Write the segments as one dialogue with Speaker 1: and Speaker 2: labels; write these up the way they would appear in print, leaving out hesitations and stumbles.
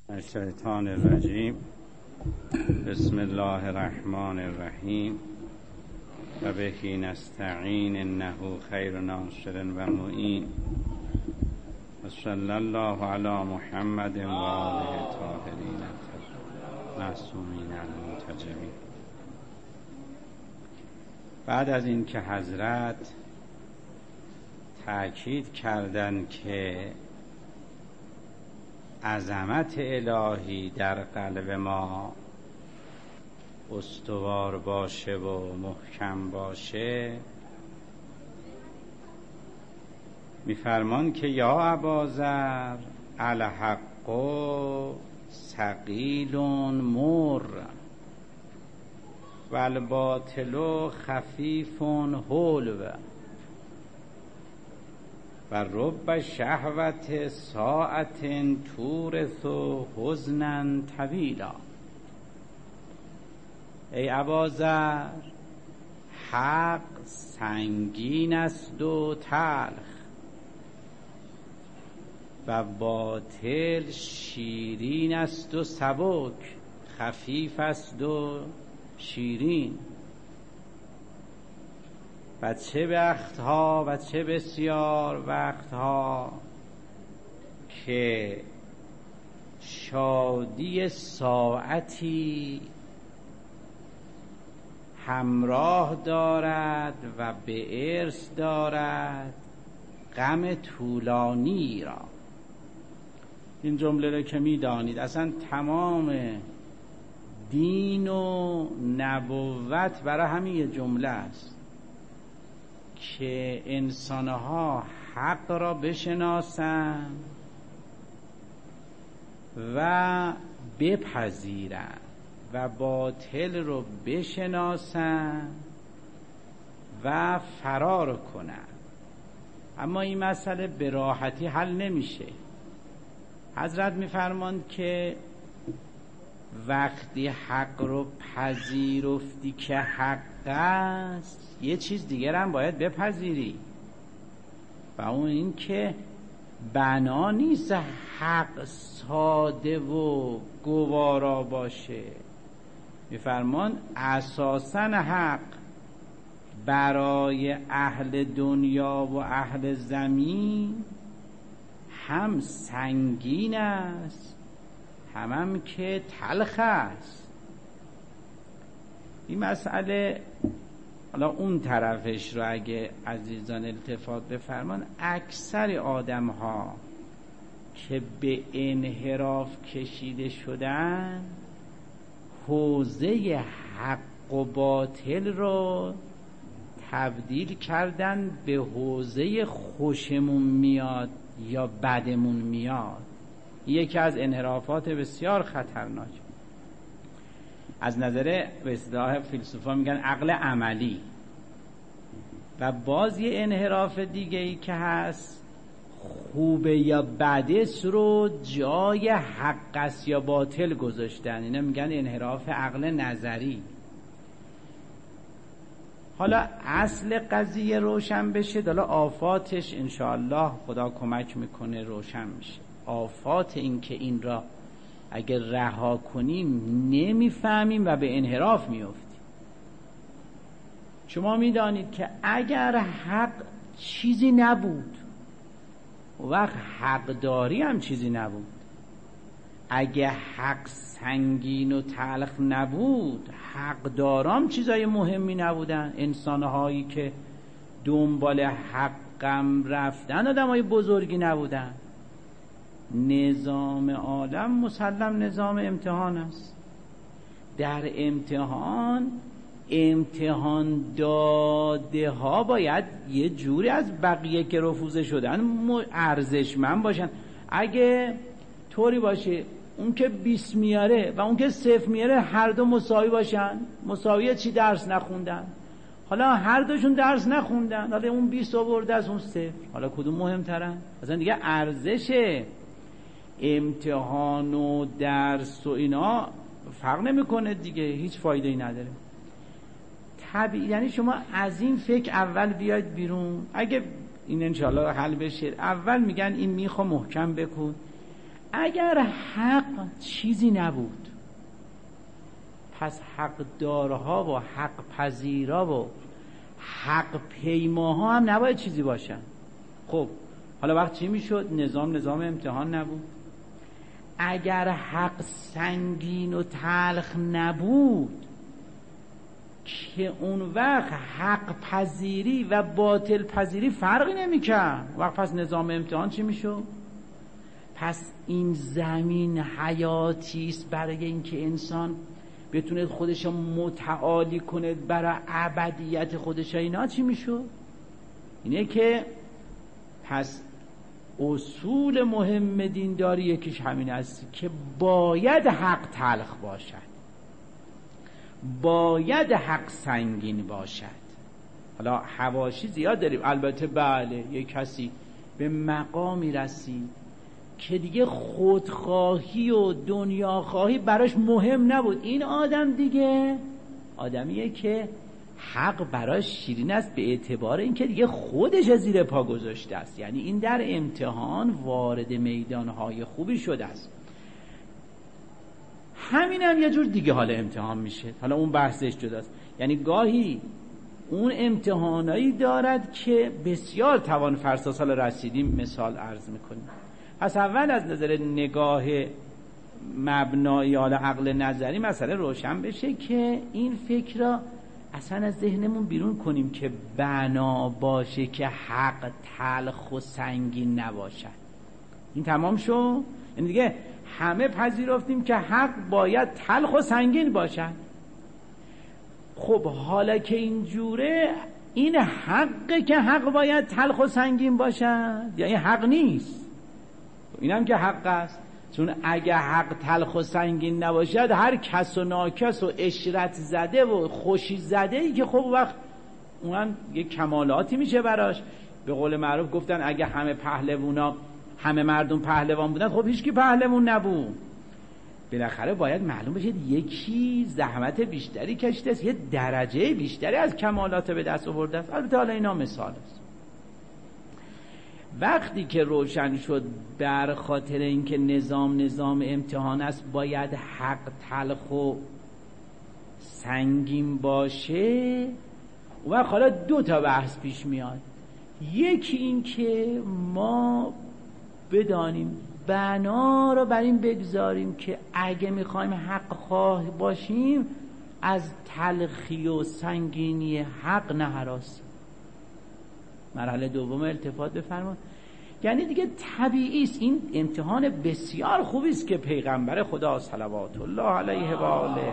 Speaker 1: الشیطان الرجیم. بسم الله الرحمن الرحیم و بهی نستعین انه خیر ناصر و معین و صلی الله علی محمد و آله الطاهرین معصومین المنتجبین. بعد از این که حضرت تأکید کردند که عظمت الهی در قلب ما استوار باشه و محکم باشه، میفرمان که یا ابازر الحق ثقیل مر و الباطل خفیف حلو و رب شهوت ساعت تورث حزنا طویلا. ای ابازر، حق سنگین است و تلخ و باطل شیرین است و سبک، خفیف است و شیرین. و چه وقتها و چه بسیار وقتها که شادی ساعتی همراه دارد و به ارث دارد غم طولانی را. این جمله را که می دانید اصلا تمام دین و نبوت برای همین یه جمله است که انسانها حق را بشناسند و بپذیرند و باطل رو بشناسند و فرار کنند. اما این مسئله به راحتی حل نمیشه. حضرت میفرماند که وقتی حق رو پذیرفتی که حق است، یه چیز دیگر هم باید بپذیری و اون این که بنا نیست حق ساده و گوارا باشه. میفرمان اساساً حق برای اهل دنیا و اهل زمین هم سنگین است هم که تلخ است. این مسئله حالا اون طرفش رو اگه عزیزان التفات بفرمان، اکثر آدم ها که به انحراف کشیده شدن حوزه حق و باطل رو تبدیل کردن به حوزه خوشمون میاد یا بدمون میاد. یکی از انحرافات بسیار خطرناک از نظر به اصطلاح فیلسوفا میگن عقل عملی. و باز یه انحراف دیگه ای که هست، خوبه یا بدس رو جای حق است یا باطل گذاشتن. اینا میگن انحراف عقل نظری. حالا اصل قضیه روشن بشه، حالا آفاتش انشاءالله خدا کمک میکنه روشن میشه. آفات این که این را اگر رها کنیم نمیفهمیم و به انحراف میافتیم. شما میدانید که اگر حق چیزی نبود وقت حقداری هم چیزی نبود. اگه حق سنگین و تلخ نبود حقدارام چیزای مهمی نبودن. انسانهایی که دنبال حقم رفتن آدمای بزرگی نبودن. نظام عالم مسلم نظام امتحان است. در امتحان داده ها باید یه جوری از بقیه که رفوزه شدن ارزشمند باشن. اگه طوری باشه اون که 20 میاره و اون که 0 میاره هر دو مساوی باشن، مساویه چی؟ درس نخوندن. حالا هر دوشون درس نخوندن، حالا اون 20 آورده از اون 0، حالا کدوم مهمترن؟ اصلا دیگه ارزش امتحان و درس و اینا فرق نمیکنه دیگه، هیچ فایده ای نداره. یعنی شما از این فکر اول بیاید بیرون. اگه این انشاءالله حل بشه، اول میگن این میخوا محکم بکن، اگر حق چیزی نبود، پس حق دارها و حق پذیرا و حق پیماها هم نباید چیزی باشن. خب حالا وقت چی میشد؟ نظام امتحان نبود. اگر حق سنگین و تلخ نبود که اون وقت حق پذیری و باطل پذیری فرقی نمیکرد. وقت پس نظام امتحان چی میشد؟ پس این زمین حیاتی است برای اینکه انسان بتونه خودش متعالی کنه برای ابدیت خودش. اینا چی میشد؟ اینه که پس اصول مهم دینداری یکیش همین است که باید حق تلخ باشد، باید حق سنگین باشد. حالا حواشی زیاد داریم البته. بله یک کسی به مقامی رسید که دیگه خودخواهی و دنیاخواهی براش مهم نبود. این آدم دیگه آدمیه که حق براش شیرین است به اعتبار اینکه دیگه خودش زیر پا گذاشته است. یعنی این در امتحان وارد میدانهای خوبی شده است. همین هم یه جور دیگه حال امتحان میشه. حالا اون بحثش جداست. یعنی گاهی اون امتحانایی دارد که بسیار توان فرسا. سال رسیدیم مثال عرض میکنیم. پس اول از نظر نگاه مبنایی حالا عقل نظری مسئله روشن بشه که این فکر را اصلا از ذهنمون بیرون کنیم که بنا باشه که حق تلخ و سنگین نباشد. این تمام شو؟ یعنی دیگه همه پذیرفتیم که حق باید تلخ و سنگین باشد. خب حالا که اینجوره، این حقه که حق باید تلخ و سنگین باشد یا این حق نیست؟ اینم که حق است. چون اگه حق تلخ و سنگین نباشد، هر کس و ناکس و اشرت زده و خوشی زده ای که خب وقت اونم یک کمالاتی میشه براش. به قول معروف گفتن اگه همه مردم پهلوان بودن، خب هیچ کی پهلوان نبود. بالاخره باید معلوم بشه یکی زحمت بیشتری کشیده است، یه درجه بیشتری از کمالات به دست آورده است. البته حالا اینا مثال است. وقتی که روشن شد بر خاطر اینکه نظام امتحان است باید حق تلخ و سنگین باشه، و حالا دو تا بحث پیش میاد. یکی این که ما بدانیم بنا رو بر این بگذاریم که اگه میخوایم حق خواه باشیم از تلخی و سنگینی حق نهراسیم. مرحله دوم التفات بفرمایید. یعنی دیگه طبیعی است. این امتحان بسیار خوبی است که پیغمبر خدا صلوات الله علیه و آله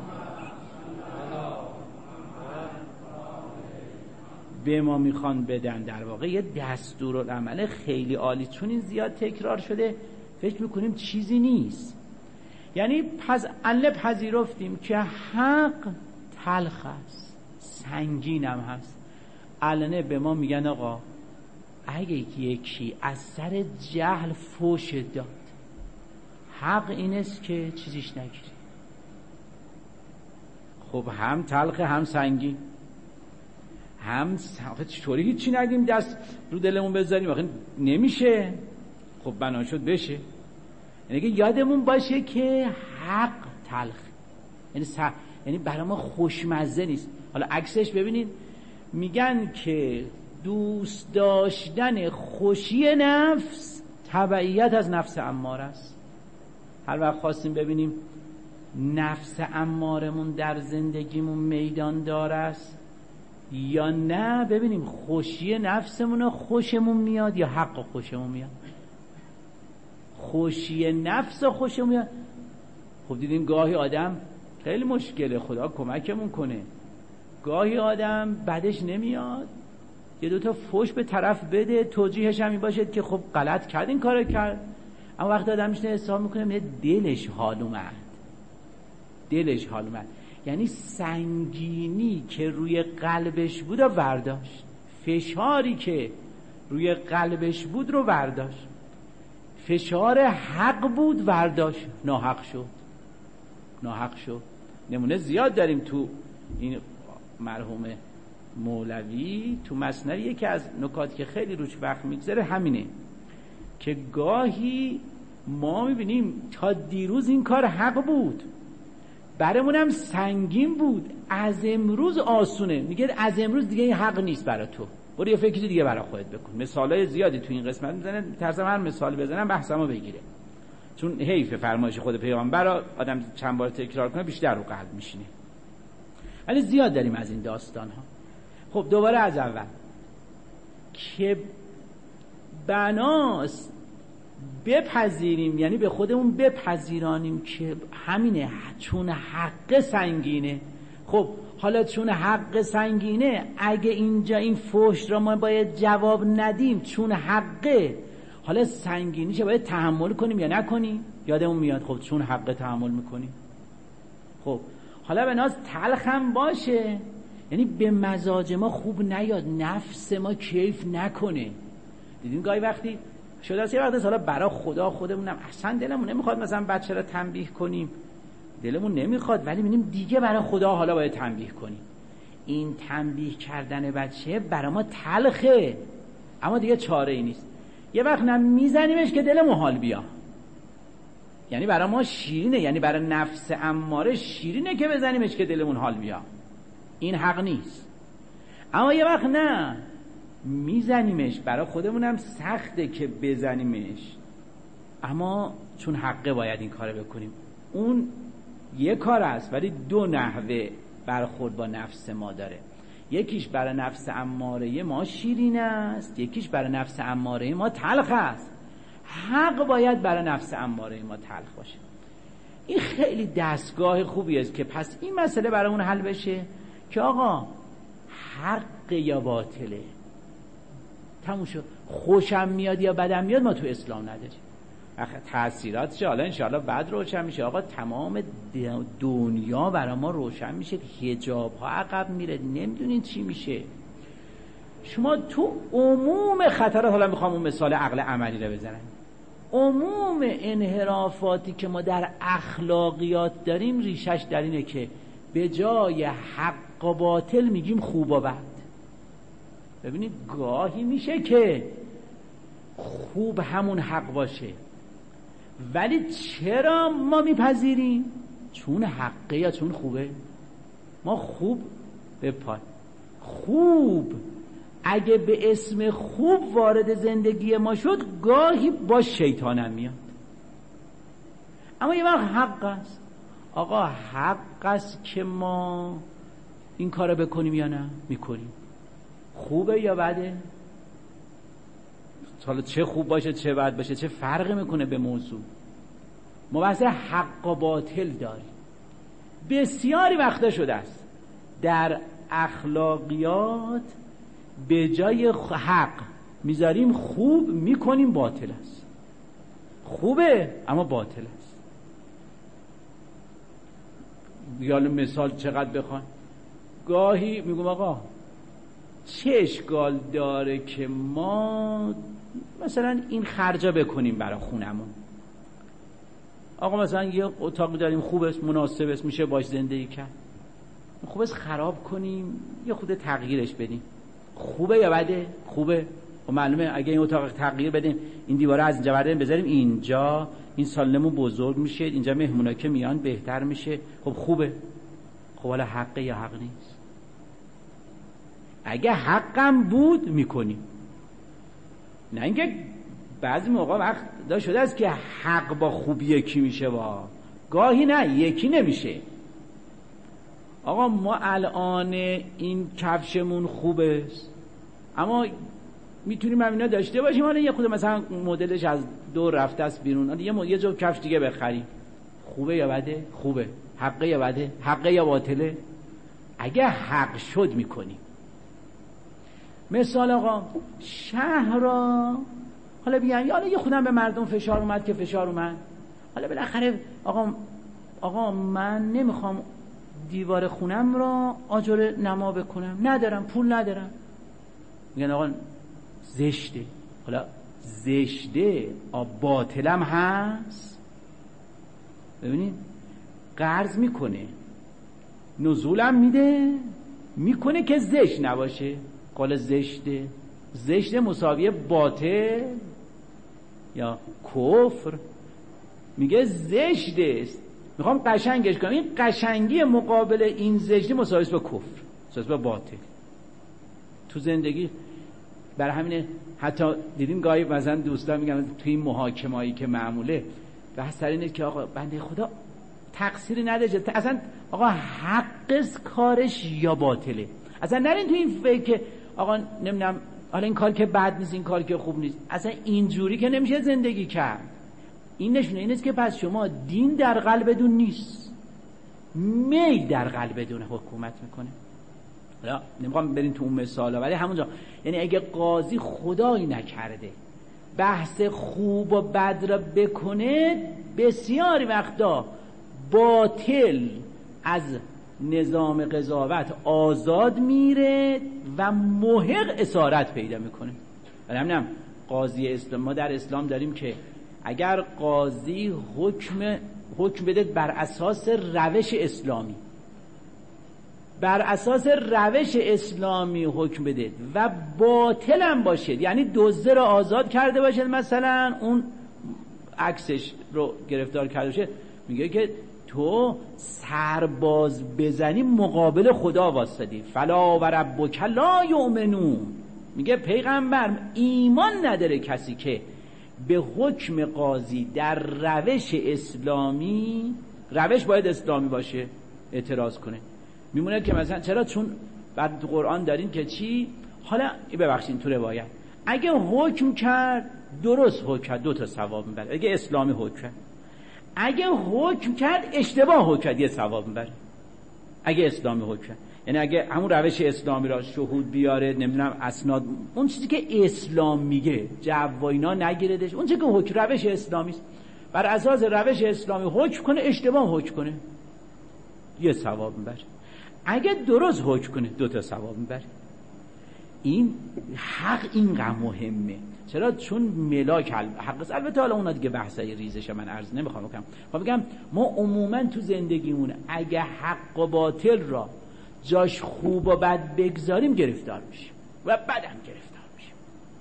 Speaker 1: به ما میخوان بدن. در واقع یه دستورالعمل خیلی عالی. چون این زیاد تکرار شده فکر میکنیم چیزی نیست. یعنی پذیرفتیم که حق تلخ است، سنگین هم هست. الان به ما میگن آقا اگه یکی از سر جهل فوش داد، حق این است که چیزیش نگیری. خب هم تلخ هم سنگین، هم چطوری هیچی نگیم دست رو دلمون بذاریم؟ واقعا نمیشه. خب بنا شد بشه. یعنی که یادمون باشه که حق تلخ، یعنی برای ما خوشمزه نیست. حالا عکسش ببینید، میگن که دوست داشتن خوشی نفس تبعیت از نفس اماره است. هر وقت خواستیم ببینیم نفس امارمون در زندگیمون میدان دار است یا نه، ببینیم خوشی نفسمون خوشمون میاد یا حق خوشمون میاد. خوشی نفس خوشمون میاد. خب دیدیم گاهی آدم خیلی مشکله، خدا کمکمون کنه، گاهی آدم بعدش نمیاد یه دوتا فوش به طرف بده، توجیهش هم این باشد که خب غلط کرد، این کار کرد. اما وقتی آدم میشنه حساب میکنه دلش حال اومد. یعنی سنگینی که روی قلبش بود رو برداشت، فشاری که روی قلبش بود رو برداشت. فشار حق بود برداشت، ناحق شد. نمونه زیاد داریم تو این مرحوم مولوی تو مثنوی. که از نکات که خیلی روش وقت میگذره همینه که گاهی ما میبینیم تا دیروز این کار حق بود، برامون هم سنگین بود، از امروز آسونه. میگه از امروز دیگه این حق نیست برای تو، برو یه فکری دیگه برای خودت بکن. مثالای زیادی تو این قسمت میزنه، میترسم هر مثال بزنم بحثمو بگیره، چون حیف فرمایش خود پیامبر رو آدم چند بار تکرار کنه بیشتر رو قلب میشینه. ولی زیاد داریم از این داستان ها. خب دوباره از اول که بناست بپذیریم، یعنی به خودمون بپذیرانیم که همینه، چون حق سنگینه. خب حالا چون حق سنگینه، اگه اینجا این فحش را ما باید جواب ندیم چون حقه، حالا سنگینیشه باید تحمل کنیم یا نکنیم؟ یادمون میاد خب چون حقه تحمل میکنیم. خب حالا به ناز تلخم باشه، یعنی به مزاج ما خوب نیاد، نفس ما کیف نکنه. دیدیم گاهی وقتی شده است یه وقتی حالا برای خدا خودمونم اصلا دلمون نمیخواد مثلا بچه را تنبیه کنیم، دلمون نمیخواد، ولی میبینیم دیگه برای خدا حالا باید تنبیه کنیم. این تنبیه کردن بچه برای ما تلخه، اما دیگه چاره ای نیست. یه وقت میزنیمش که دلمون حال بیا، یعنی برای ما شیرینه، یعنی برای نفس اماره شیرینه که بزنیمش که دلمون حال بیا، این حق نیست. اما یه وقت نه، میزنیمش، برای خودمونم سخته که بزنیمش، اما چون حقه باید این کار بکنیم. اون یه کار است، ولی دو نحوه برخورد با نفس ما داره. یکیش برای نفس اماره ما شیرین است، یکیش برای نفس اماره ما تلخ است. حق باید برای نفس اماره ما تلخ باشه. این خیلی دستگاه خوبی است که پس این مسئله برای اون حل بشه که آقا حق یا باطله، تموم شد. خوشم میاد یا بدم میاد ما تو اسلام نداریم. تأثیراتش حالا انشاءالله بعد روشن میشه. آقا تمام دنیا برای ما روشن میشه، حجاب ها عقب میره، نمیدونین چی میشه. شما تو عموم خطرات، حالا میخوام اون مثال عقل عملی رو بزنم، عموم انحرافاتی که ما در اخلاقیات داریم ریشش در اینه که به جای حق و باطل میگیم خوب و بد. ببینید گاهی میشه که خوب همون حق باشه، ولی چرا ما میپذیریم؟ چون حقه یا چون خوبه؟ ما خوب بپای خوب اگه به اسم خوب وارد زندگی ما شد، گاهی با شیطانم میاد. اما یه وقت حق است. آقا حق است که ما این کارو بکنیم یا نه؟ میکنیم. خوبه یا بده؟ حالا چه خوب باشه چه بد باشه چه فرقی میکنه به موضوع؟ ما بحث حق و باطل داریم. بسیاری وقتا شده است در اخلاقیات به جای حق میذاریم خوب، میکنیم باطل است. خوبه اما باطل است. یا مثال چقدر بخوان، گاهی میگم آقا چه اشکال داره که ما مثلا این خرجا بکنیم برای خونمون. آقا مثلا یه اتاقی داریم خوب است، مناسب است، میشه باش زندگی کرد. خوب است خراب کنیم یه خود تغییرش بدیم. خوبه یا بده؟ خوبه. و معلومه اگه این اتاق تغییر بدیم، این دیواره از اینجا برداریم بذاریم اینجا، این سالنمون بزرگ میشه، اینجا مهمونا که میان بهتر میشه. خب خوبه. خب حالا حقه یا حق نیست؟ اگه حقم بود میکنیم، نه اینکه بعضی موقع وقت دا شده است که حق با خوب یکی میشه، با گاهی نه یکی نمیشه. آقا ما الان این کفشمون خوبه اما میتونیم همینا داشته باشیم، حالا یه خود مثلا مدلش از دور رفته است بیرون، حالا یه جو کفش دیگه بخریم. خوبه یا بده؟ خوبه. حقه یا بده؟ حقه یا باطله؟ اگه حق شد میکنیم. مثال آقا شهر را حالا بیان، حالا یه خودم به مردم فشار اومد که فشار اومد، حالا بالاخره آقا من نمیخوام دیوار خونم را آجر نما بکنم، ندارم، پول ندارم. میگن آقا زشته. حالا زشته باطلم هست. ببینید قرض میکنه، نزولم میکنه که زشت نباشه. قال زشته مساویه باطل یا کفر. میگه زشت است. میخوام قشنگش کنم، این قشنگی مقابل این زشتی مساوی است با کفر، مساوی با باطل تو زندگی. برای همینه حتی دیدیم گاهی مثلا دوستان میگن تو این محاکمه‌ای که معموله بحث سر اینه که آقا بنده خدا تقصیری نداره، اصلا آقا حق کارش یا باطله. اصلا نرین تو این فکر که آقا نمیدونم حالا این کار که بد نیست این کار که خوب نیست، اصلا اینجوری که نمیشه زندگی کرد. این نشونه این است که پس شما دین در قلبتون نیست، میل در قلبتون حکومت میکنه. حالا نمیخوام برین تو اون مثالا، ولی همونجا یعنی اگه قاضی خدایی نکرده بحث خوب و بد را بکنه، بسیاری وقتا باطل از نظام قضاوت آزاد میره و محق اسارت پیدا میکنه. برای همینم قاضی اسلام، ما در اسلام داریم که اگر قاضی حکم بده بر اساس روش اسلامی، بر اساس روش اسلامی حکم بده و باطل هم باشه، یعنی دزد رو آزاد کرده باشه، مثلا اون عکسش رو گرفتار کرده باشه، میگه که تو سرباز بزنی مقابل خدا واسطی. فلا و ربک لا یؤمنون، میگه پیغمبر ایمان نداره کسی که به حکم قاضی در روش اسلامی، روش باید اسلامی باشه، اعتراض کنه. میمونه که مثلا چرا؟ چون بعد تو قرآن دارین که چی؟ حالا ببخشین تو روایت اگه حکم کرد درست حکم کرد 2 ثواب میبره، اگه اسلامی حکم کرد. اگه حکم کرد اشتباه حکم کرد 1 ثواب میبره. اگه اسلامی حکم کرد، یعنی اگه همون روش اسلامی را شهود بیاره، نمیدونم اسناد، اون چیزی که اسلام میگه جو و اینا نگیردش، اون چیزی که حکم روش اسلامی است، بر اساس روش اسلامی حکم کنه، اشتباه حکم کنه 1 ثواب میبره. اگه درست حکم کنه 2 ثواب میبره. این حق اینقدر مهمه. چرا؟ چون ملاک حق است. البته حالا اونا دیگه بحثای ریزش من عرض نمیخوام بکنم. بگم ما عموما تو زندگیمون اگه حق و باطل را جاش خوب و بد بگذاریم گرفتار میشیم و بعدم گرفتار میشیم.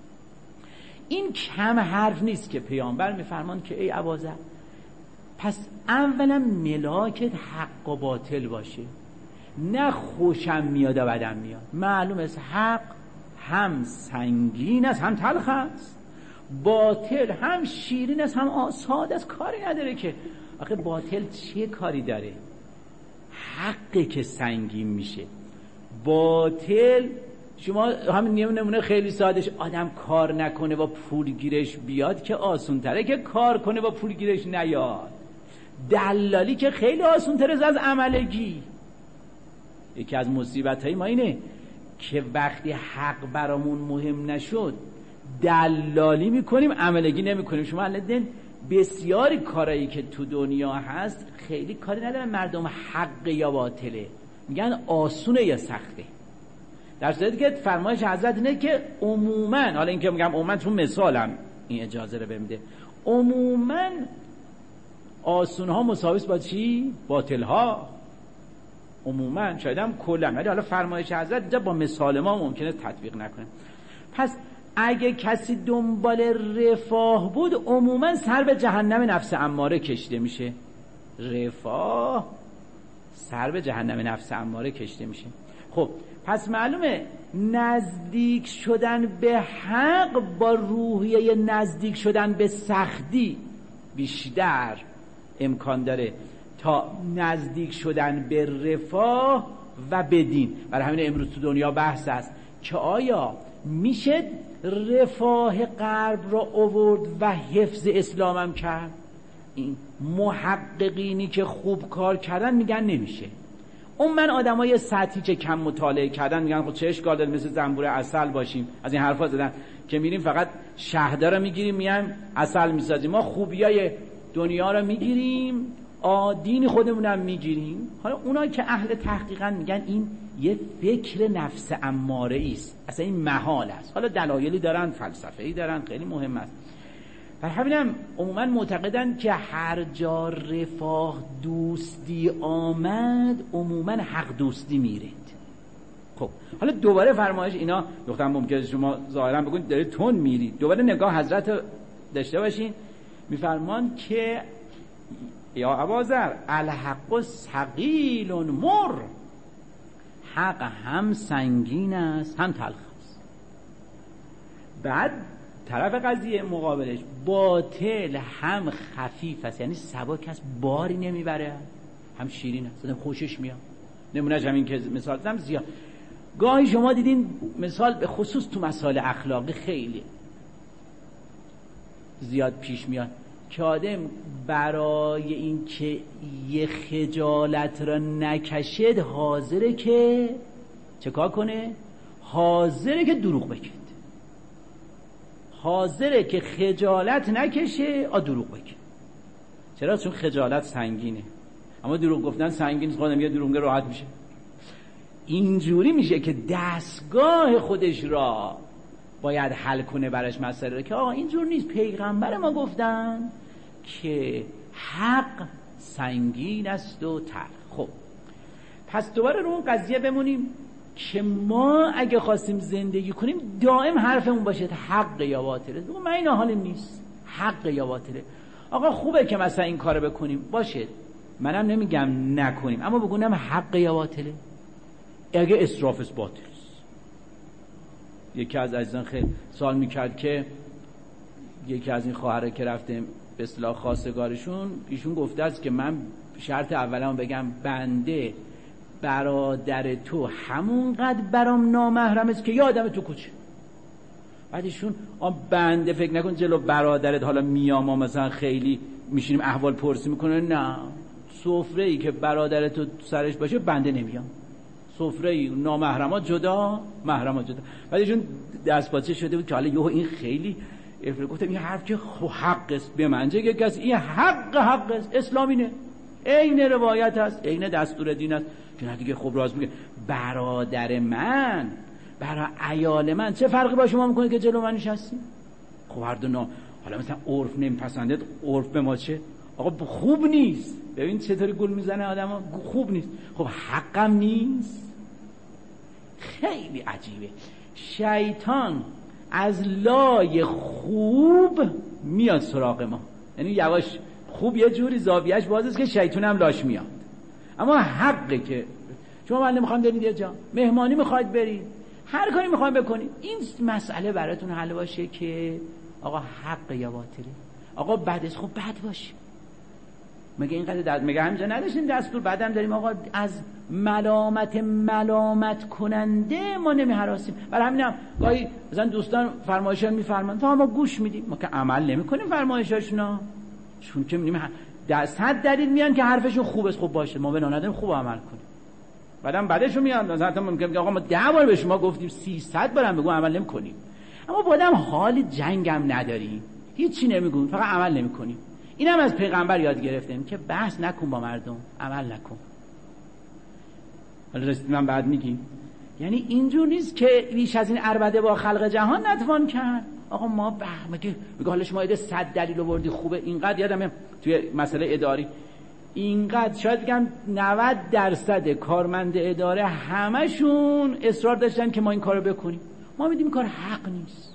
Speaker 1: این کم حرف نیست که پیامبر میفرمان که ای ابوذر، پس اولا ملاکت حق و باطل باشه، نه خوشم میاد و بدم میاد. معلوم است حق هم سنگین است هم تلخ است، باطل هم شیرین است هم ساده است. کاری نداره که آخه باطل چه کاری داره؟ حقه که سنگین میشه. باطل شما همین نمونه خیلی سادهش، آدم کار نکنه و پول گیرش بیاد که آسون تره که کار کنه و پول گیرش نیاد. دلالی که خیلی آسون تره از عملگی. یکی از مصیبت‌های ما اینه که وقتی حق برامون مهم نشد دلالی میکنیم، عملگی نمیکنیم. شما الان بسیاری کارایی که تو دنیا هست خیلی کاری ندارن مردم حق یا باطله، میگن آسونه یا سخته. در صورتی که فرمایش حضرت اینه که عموما، حالا این که میگم عموما چون مثالم این اجازه رو بمیده، عموما آسونها مساویس با چی؟ باطلها. عموما شاید هم کلا، ولی حالا فرمایش حضرت اینجا با مثال ما ممکنه تطبیق نکنه. پس اگه کسی دنبال رفاه بود عموما سر به جهنم نفس اماره کشیده میشه. رفاه سر به جهنم نفس اماره کشیده میشه. خب پس معلومه نزدیک شدن به حق با روحیه نزدیک شدن به سختی بیشتر امکان داره تا نزدیک شدن به رفاه و به دین. برای همین امروز تو دنیا بحث است که آیا میشه رفاه غرب را آورد و حفظ اسلام هم کرد؟ این محققینی که خوب کار کردن میگن نمیشه. اون من آدمای سطحی که کم مطالعه کردن میگن خب چه اشکال داره مثل زنبور عسل باشیم. از این حرفا زدن که میریم فقط شهده رو میگیریم میایم عسل میسازیم. ما خوبیای دنیا رو میگیریم، دین خودمونم میگیریم. حالا اونا که اهل تحقیقن میگن این یه فکر نفس اماره است، اصلا این محال است. حالا دلایلی دارن، فلسفه‌ای دارن، خیلی مهم است. برای همینم عموما معتقدن که هر جا رفاه دوستی آمد عموما حق دوستی میرید. خب حالا دوباره فرمایش اینا دخترم ممکنه شما ظاهرا بگید داره تون میرید. دوباره نگاه حضرت داشته باشین، میفرمان که یا ابازر الحق ثقیل مر، حق هم سنگین است هم تلخ است. بعد طرف قضیه مقابلش باطل هم خفیف است، یعنی سبک است، باری نمیبره، هم شیرین است، آدم خوشش میاد. نمونهش همین که مثال زدم زیاد. گاهی شما دیدین مثال به خصوص تو مسائل اخلاقی خیلی زیاد پیش میاد که آدم برای این که یه خجالت را نکشد حاضره که چه کار کنه؟ حاضره که دروغ بگه، حاضره که خجالت نکشه دروغ بگه. چرا؟ چون خجالت سنگینه، اما دروغ گفتن سنگین، خودم یه دروغ راحت میشه. اینجوری میشه که دستگاه خودش را باید حل کنه براش مسئله که اینجور نیست. پیغمبر ما گفتن که حق سنگین است و تلخ. خب پس دوباره رو اون قضیه بمونیم که ما اگه خواستیم زندگی کنیم دائم حرفمون باشه حق یا باطله. من این حالم نیست، حق یا باطله. آقا خوبه که مثلا این کارو بکنیم، باشه، منم نمیگم نکنیم، اما بگونم حق یا باطله. اگه اسراف است باطل است. یکی از عزیزان خیلی سوال میکرد که یکی از این خواهره که رفتیم به اصطلاح خواستگارشون، ایشون گفته است که من شرط اولم بگم بنده برادر تو همونقدر برام نامحرم است که یادم تو کوچه. بعد ایشون بنده فکر نکن جلو برادرت حالا میام مثلا خیلی میشینیم احوال پرسی میکنه، نه، سفره ای که برادرت تو سرش باشه بنده نمیام، سفره ای نامحرمات جدا، محرمات جدا. بعد ایشون دست پاچه شده بود که حالا این خیلی گفتم این حرف که حق است به منجه که کسی این حق است، اسلامینه، عین روایت است، عین دستور دین است که نه دیگه. خب راست میگه برادر من برای عیال من چه فرقی با شما میکنه که جلو من نشستی؟ خب هر دو حالا مثلا عرف نمیپسنده، عرف به ما چه؟ آقا خوب نیست. ببین چطوری گل میزنه آدمو، خوب نیست. خب حقم نیست. خیلی عجیبه. شیطان از لای خوب میاد سراغ ما، یعنی یواش خوب یه جوری زاویهش باز است که شیطان هم لاش میاد. اما حقه که شما من نمیخوام برید یه جا مهمانی میخواید برید، هر کاری میخوایم بکنید، این مسئله براتون حل باشه که آقا حق یا باطله. آقا بعدش خب بد باشه، مگه اینقدر مگه همینجا نداشتیم دستور بعدم داریم آقا از ملامت کننده ما نمیهراسیم. برای همینم گاهی مثلا دوستان فرمایشات میفرمان تا ما گوش میدیم، ما که عمل نمیکنیم فرمایشاشونا، چون که میبینیم 100 دلیل میان که حرفشون خوب است. خب باشه، ما به نداریم خوب عمل کنیم، بعدم بعدشون میاد مثلا ممکنه آقا ما 10 بار به شما گفتیم 300 بارم بگو عمل نمیکنیم، اما بعدم حال جنگم نداریم، هیچی نمیگون، فقط عمل نمیکنیم. اینم از پیغمبر یاد گرفتیم که بحث نکن با مردم، عمل نکن. حالا رسید من بعد میگیم، یعنی اینجور نیست که بیش از این عربده با خلق جهان نتوان کرد. آقا ما میگه حالا شما ایده 100 دلیل آوردی خوبه، اینقدر یادمه توی مسئله اداری اینقدر شاید بگم 90% کارمند اداره همشون اصرار داشتن که ما این کارو بکنیم، ما میدیم کار حق نیست.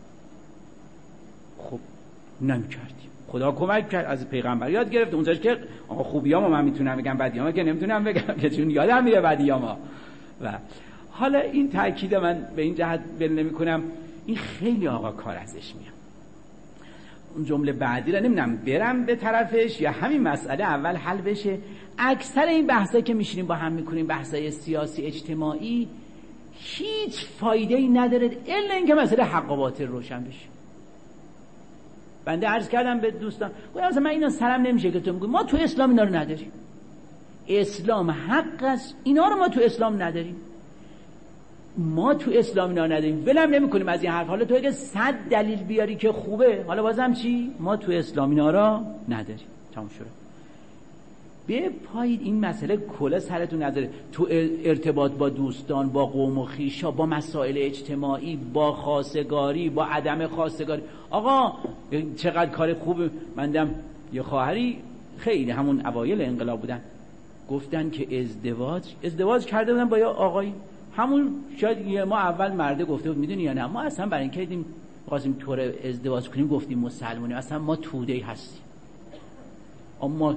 Speaker 1: خب نمی‌کردیم، خدا کمک کرد، از پیغمبر یاد گرفت اونجاش که آقا خوبیامو من میتونم بگم، بدیامو که نمیتونم بگم که چون یادم میره بدیامو. و حالا این تاکید من به این جهت بل نمی‌کنم، این خیلی آقا کار ازش میاد. اون جمله بعدی را نمیدونم برم به طرفش یا همین مسئله اول حل بشه. اکثر این بحثایی که میشینیم با هم میکنیم، بحثای سیاسی اجتماعی، هیچ فایده‌ای نداره الا اینکه مسئله حق و باطل روشن بشه. بنده عرض کردم به دوستان، گفتم مثلا من اینا سرم نمیشه که تو میگی ما تو اسلام اینا رو نداریم، اسلام حق است، اینا رو ما تو اسلام نداریم، ما تو اسلام اینا نداریم، ولم نمی‌کنیم از این حرف. حالا تو اگه 100 دلیل بیاری که خوبه، حالا بازم چی؟ ما تو اسلام اینا را نداریم. تموم شد. بپایید این مسئله کلا سرتون نداره. تو ارتباط با دوستان، با قوم و خویشا، با مسائل اجتماعی، با خواستگاری، با عدم خواستگاری. آقا چقدر کار خوبه. مندم یه خواهری خیلی همون اوایل انقلاب بودن، گفتن که ازدواج کرده بودن با یه آقایی، همون شاید یه ما اول مرده گفته بود میدونی یا نه، ما اصلا برای اینکه دیدیم خواستیم طور ازدواج کنیم گفتیم مسلمانیم، اصلا ما توده‌ای هستیم، اما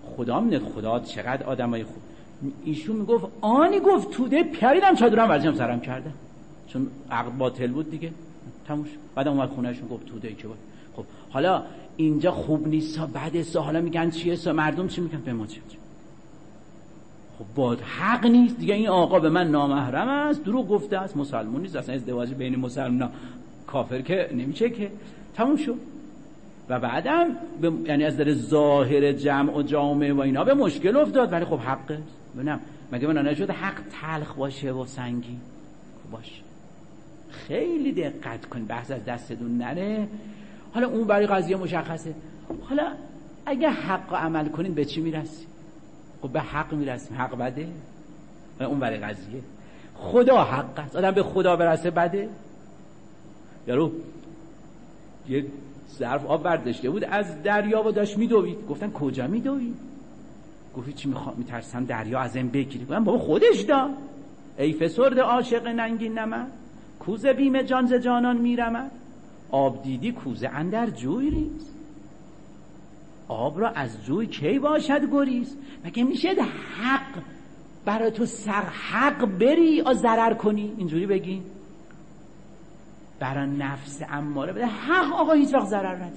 Speaker 1: خدا میدونه خدا چقدر آدمای خوب. ایشون میگفت آنی گفت توده پریدم چادرم ورزم سرم کردم، چون عقد باطل بود دیگه، تموم شد. بعد اومد خونهشون گفت توده که بود. خب حالا اینجا خوب نیست ها، بده سا، حالا میگن چیه سا، مردم چی میگن به ما چه؟ خب باد حق نیست دیگه، این آقا به من نامحرم است، دروغ گفته است، مسلمان نیست، اصلا ازدواج بین مسلمان کافر که نمیشه که، تموم شد. و بعدم یعنی از در ظاهر جمع و جامعه و اینا به مشکل افتاد، ولی خب حقه. ببینم مگه من نشد حق تلخ باشه و سنگین؟ خب باشه، خیلی دقت کن بحث از دستتون نره. حالا اون برای قضیه مشخصه. حالا اگه حق عمل کنین به چی میرسیم؟ خب به حق میرسیم. حق بده؟ حالا اون برای قضیه خدا حق است، آدم به خدا برسه بده؟ یارو یه ظرف آب برداشته بود از دریا و داشت میدوید، گفتن کجا میدوید؟ گفت چی میترسم دریا ازم بگیره. گفتن بابا خودش دا، ای فسرد عاشق ننگین نمد، کوزه بیم جان ز جانان میرمد، آب دیدی کوزه اندر جوی ریز، آب را از جوی کی باشد گریز. مگه میشه حق برای تو سر حق بری یا ضرر کنی؟ اینجوری بگی برای نفس اماره بده حق، آقا هیچ وقت ضرر نداره.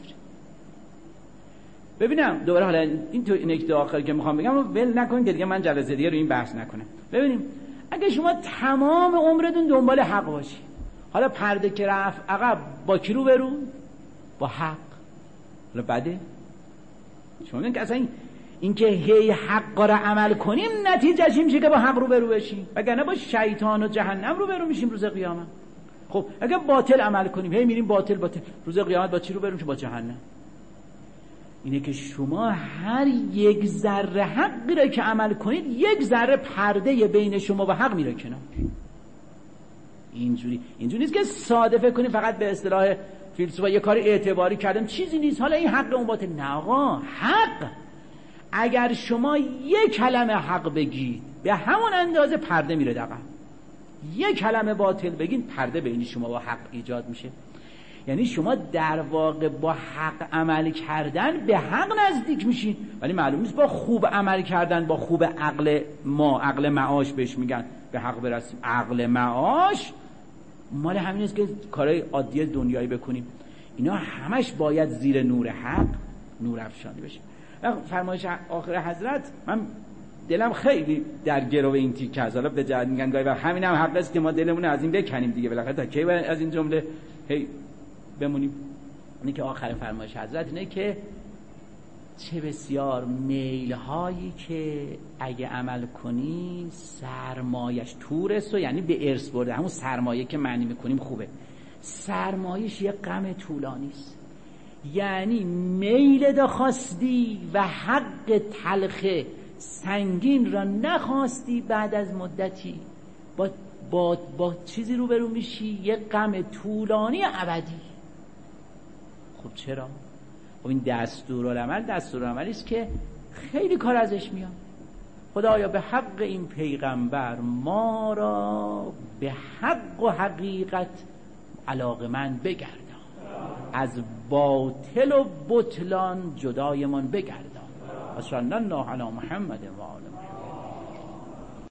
Speaker 1: ببینم دوباره حالا این تو نکته آخری که میخوام بگم ول نکنید که دیگه من جلسه دیگه رو این بحث نکنم. ببینیم اگه شما تمام عمرتون دنبال حق باشی، حالا پرده که رفت عقب با کی رو برو؟ با حق. حالا بده؟ شما میگن که اصلا این که هی حق را عمل کنیم نتیجهش این میشه که با حق رو برو بشیم، وگرنه با شیطان و جهنم رو برو میشیم روز قیامت. خب اگه باطل عمل کنیم هی میریم باطل روز قیامت با چی رو بریم؟ با جهنم. اینه که شما هر یک ذره حقی را که عمل کنید یک ذره پرده بین شما و حق میره کنار. اینجوری نیست که ساده فکر کنید فقط به اصطلاح فیلسوفا یه کاری اعتباری کردم چیزی نیست، حالا این حق اون باطل. نه آقا، حق اگر شما یک کلمه حق بگید به همون اندازه پرده میره عقب، یک کلمه باطل بگید پرده بین شما و حق ایجاد میشه. یعنی شما در واقع با حق عمل کردن به حق نزدیک میشین، ولی معلوم نیست با خوب عمل کردن، با خوب عقل معاش بهش میگن به حق برسیم. عقل معاش مال همین است که کارهای عادی دنیایی بکنیم، اینا همش باید زیر نور حق نور افشانی بشه. فرمایش آخر حضرت من دلم خیلی در گرو این تیکه است، حالا به جهت میگن گاهی و همین هم حق است که ما دلمون از این بکنیم دیگه، بالاخره تا کی از این جمله هی بمونیم. اینه که آخر فرمایش حضرت اینه که چه بسیار میل هایی که اگه عمل کنی سرمایش تورست، و یعنی به ارث برده، همون سرمایه که معنی میکنیم خوبه، سرمایش یه غم طولانی است. یعنی میل دا خواستی و حق تلخ سنگین را نخواستی، بعد از مدتی با چیزی روبرو میشی، یه غم طولانی ابدی. خب چرا؟ خب این دستورالعملی است که خیلی کار ازش میاد. خدایا به حق این پیغمبر ما را به حق و حقیقت علاقمند بگردان، از باطل و بطلان جدایمان بگردان. صلی الله علی محمد و آله